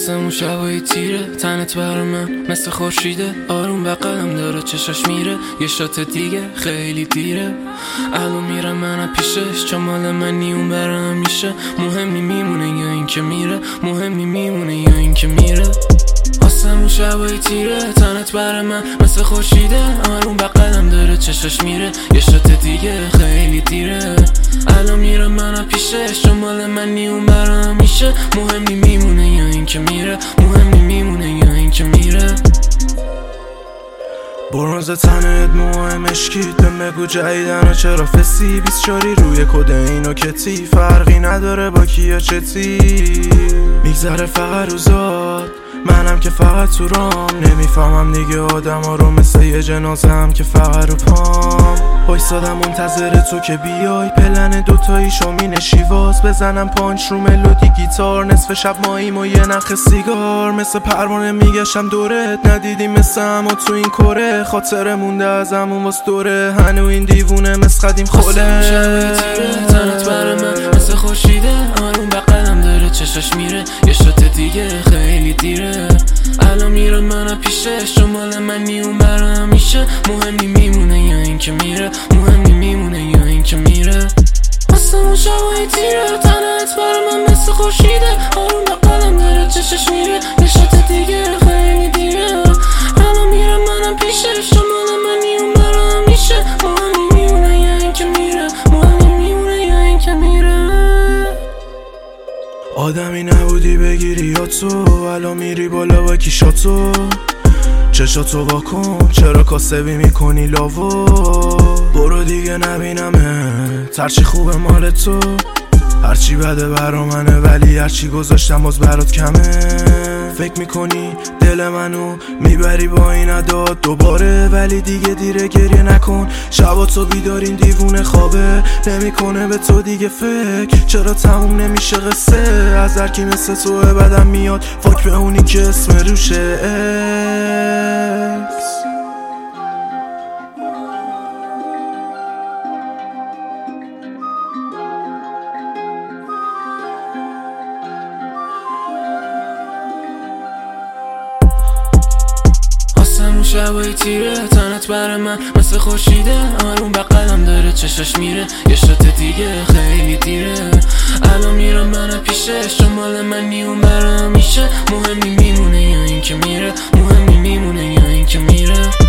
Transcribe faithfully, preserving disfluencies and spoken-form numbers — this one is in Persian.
آسمون شبای تیره، تنت بر من مثل خورشیده، آروم و قلم داره چشاش میره، یه شات دیگه خیلی دیره. الان میرم منم پیشش، چون مال منی اون برام میشه. مهمی میمونه یا این که میره، مهمی میمونه یا این که میره. آسمون شبای تیره، تنت بر من مثل خورشیده، آروم و قلم داره چشاش میره، یه شات دیگه خیلی دیره. الان میرم منم پیشش، چون مال منی اون برام میشه. مهمی میمونه یا این که میره، مهمی میمونه یا این که میره. برونز تنت موهای مشکیت، به مگو جدیدن و چرا فسی بیست چاری روی کده اینو کتی، فرقی نداره با کیا چتی. میگذره فقط روزات، منم که فقط تو رام، نمیفهمم دیگه آدم ها رو، مثل یه جنازه هم که فقط رو پام. بایستادم منتظر تو که بیای، پلن دوتایی شامین شیواز، بزنم پانچ رو ملودی گیتار، نصف شب ماییم و یه نخ سیگار. مثل پروانه میگشم دورت، ندیدی مثل اما تو این کره، خاطره مونده از همون واس دوره، هنو این دیوونه مثل قدیم خوله. آسمون شبای تیره، تنت بر من مثل خورشیده، آروم به قلم داره چشاش میره، یه شات دیگه خیلی دیره. الان میرم منم پیشش، چون مال منی اون برام میشه. مهمی میمونه یا این که میره، مهمی میمونه یا این که میره. آسمون شبای تیره، تنت بر من مثل خورشیده، آروم به قلم داره چشاش میره، یه شات دیگه خیلی دیره. الان میرم منم پیشش، چون مال منی اون برام میشه. مهمی میمونه یا این که میره، مهمی میمونه یا این که میره. آدمی نبودی بگیری یا تو، الان میری بالا با کیشاتو، چشاتو واکن چرا کاسبی میکنی لاوو. برو دیگه نبینمه، ترچی خوبه مال تو، هرچی بده برا منه، ولی هرچی گذاشتم باز برات کمه. فکر میکنی دل منو میبری با این عداد دوباره، ولی دیگه دیره گریه نکن، شبا تو بیدارین دیوونه خوابه نمیکنه به تو دیگه فکر. چرا تموم نمیشه قصه، از هرکی مثل توه بدم میاد، فاک به اونی که اسم روشه اکس. آسمون شبای تیره، تنت بر من مثل خورشیده، آروم به قلم داره چشاش میره، یه شات دیگه خیلی دیره. الان میرم منم پیشش، چون مال منی اون برام میشه. مهمی میمونه یا این که میره، مهمی میمونه یا این که میره.